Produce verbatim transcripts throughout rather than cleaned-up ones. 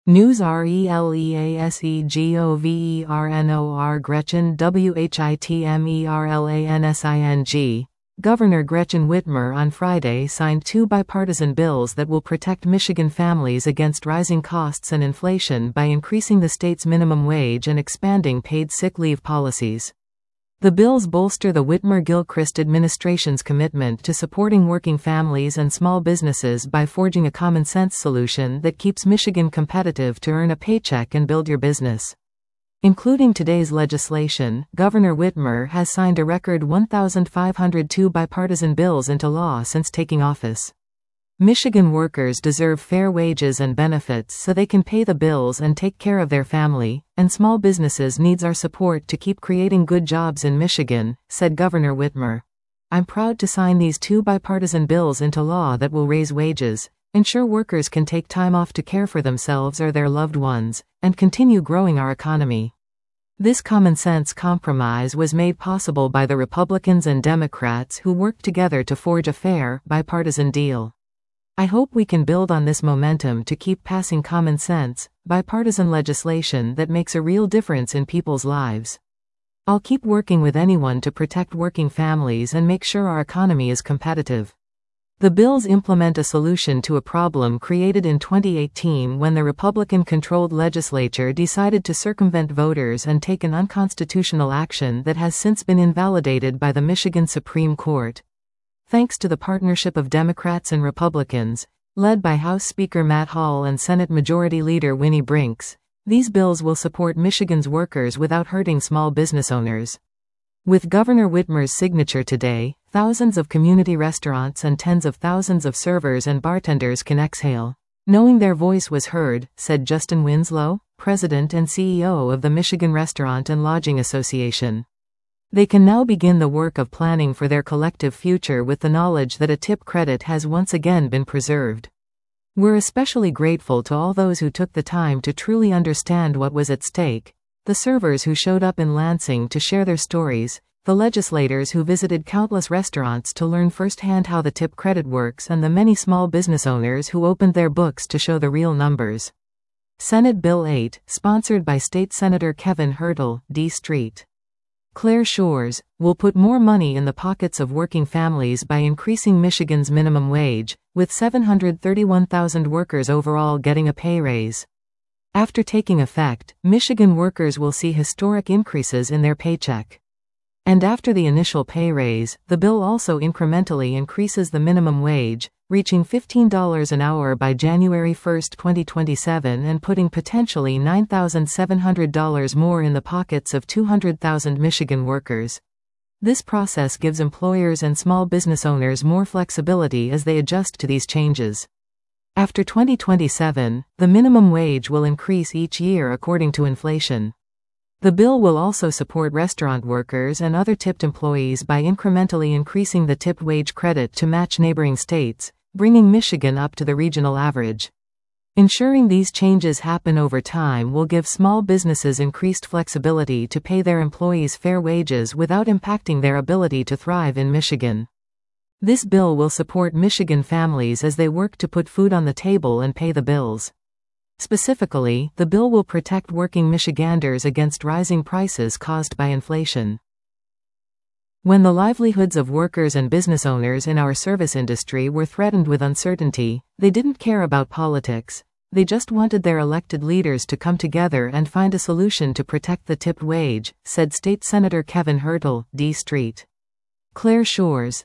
News RELEASEGOVERNOR Gretchen WHITMERLANSING. Governor Gretchen Whitmer on Friday signed two bipartisan bills that will protect Michigan families against rising costs and inflation by increasing the state's minimum wage and expanding paid sick leave policies. The bills bolster the Whitmer-Gilchrist administration's commitment to supporting working families and small businesses by forging a common-sense solution that keeps Michigan competitive to earn a paycheck and build your business. Including today's legislation, Governor Whitmer has signed a record one thousand five hundred two bipartisan bills into law since taking office. Michigan workers deserve fair wages and benefits so they can pay the bills and take care of their family, and small businesses needs our support to keep creating good jobs in Michigan, said Governor Whitmer. I'm proud to sign these two bipartisan bills into law that will raise wages, ensure workers can take time off to care for themselves or their loved ones, and continue growing our economy. This common-sense compromise was made possible by the Republicans and Democrats who worked together to forge a fair, bipartisan deal. I hope we can build on this momentum to keep passing common-sense, bipartisan legislation that makes a real difference in people's lives. I'll keep working with anyone to protect working families and make sure our economy is competitive. The bills implement a solution to a problem created in twenty eighteen when the Republican-controlled legislature decided to circumvent voters and take an unconstitutional action that has since been invalidated by the Michigan Supreme Court. Thanks to the partnership of Democrats and Republicans, led by House Speaker Matt Hall and Senate Majority Leader Winnie Brinks, these bills will support Michigan's workers without hurting small business owners. With Governor Whitmer's signature today, thousands of community restaurants and tens of thousands of servers and bartenders can exhale, knowing their voice was heard, said Justin Winslow, president and C E O of the Michigan Restaurant and Lodging Association. They can now begin the work of planning for their collective future with the knowledge that a tip credit has once again been preserved. We're especially grateful to all those who took the time to truly understand what was at stake, the servers who showed up in Lansing to share their stories, the legislators who visited countless restaurants to learn firsthand how the tip credit works, and the many small business owners who opened their books to show the real numbers. Senate Bill eight, sponsored by State Senator Kevin Hyrtle, D Street. Claire Shores, will put more money in the pockets of working families by increasing Michigan's minimum wage, with seven hundred thirty-one thousand workers overall getting a pay raise. After taking effect, Michigan workers will see historic increases in their paycheck. And after the initial pay raise, the bill also incrementally increases the minimum wage, reaching fifteen dollars an hour by January first, twenty twenty-seven, and putting potentially nine thousand seven hundred dollars more in the pockets of two hundred thousand Michigan workers. This process gives employers and small business owners more flexibility as they adjust to these changes. After twenty twenty-seven, the minimum wage will increase each year according to inflation. The bill will also support restaurant workers and other tipped employees by incrementally increasing the tipped wage credit to match neighboring states, bringing Michigan up to the regional average. Ensuring these changes happen over time will give small businesses increased flexibility to pay their employees fair wages without impacting their ability to thrive in Michigan. This bill will support Michigan families as they work to put food on the table and pay the bills. Specifically, the bill will protect working Michiganders against rising prices caused by inflation. When the livelihoods of workers and business owners in our service industry were threatened with uncertainty, they didn't care about politics. They just wanted their elected leaders to come together and find a solution to protect the tipped wage, said State Senator Kevin Hyrtle, D Street. Claire Shores.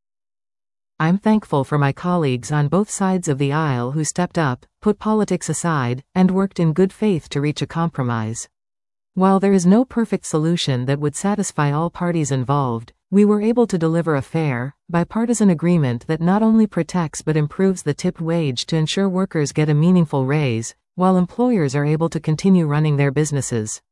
I'm thankful for my colleagues on both sides of the aisle who stepped up, put politics aside, and worked in good faith to reach a compromise. While there is no perfect solution that would satisfy all parties involved, we were able to deliver a fair, bipartisan agreement that not only protects but improves the tipped wage to ensure workers get a meaningful raise, while employers are able to continue running their businesses.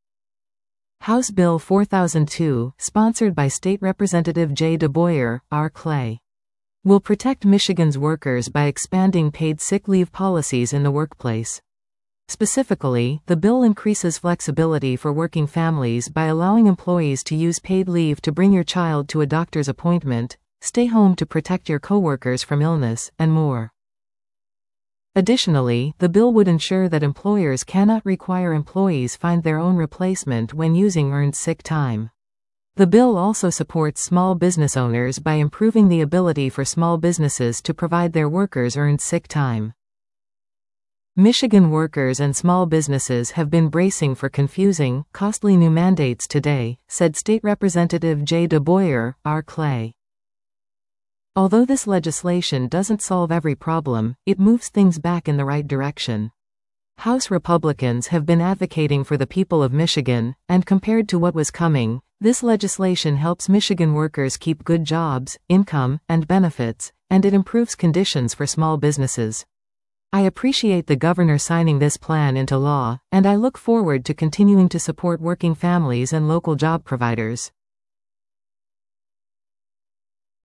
House Bill four thousand two, sponsored by State Representative Jay DeBoyer, R. Clay, will protect Michigan's workers by expanding paid sick leave policies in the workplace. Specifically, the bill increases flexibility for working families by allowing employees to use paid leave to bring your child to a doctor's appointment, stay home to protect your coworkers from illness, and more. Additionally, the bill would ensure that employers cannot require employees find their own replacement when using earned sick time. The bill also supports small business owners by improving the ability for small businesses to provide their workers earned sick time. Michigan workers and small businesses have been bracing for confusing, costly new mandates today, said State Representative Jay DeBoyer, R. Clay. Although this legislation doesn't solve every problem, it moves things back in the right direction. House Republicans have been advocating for the people of Michigan, and compared to what was coming, this legislation helps Michigan workers keep good jobs, income, and benefits, and it improves conditions for small businesses. I appreciate the governor signing this plan into law, and I look forward to continuing to support working families and local job providers.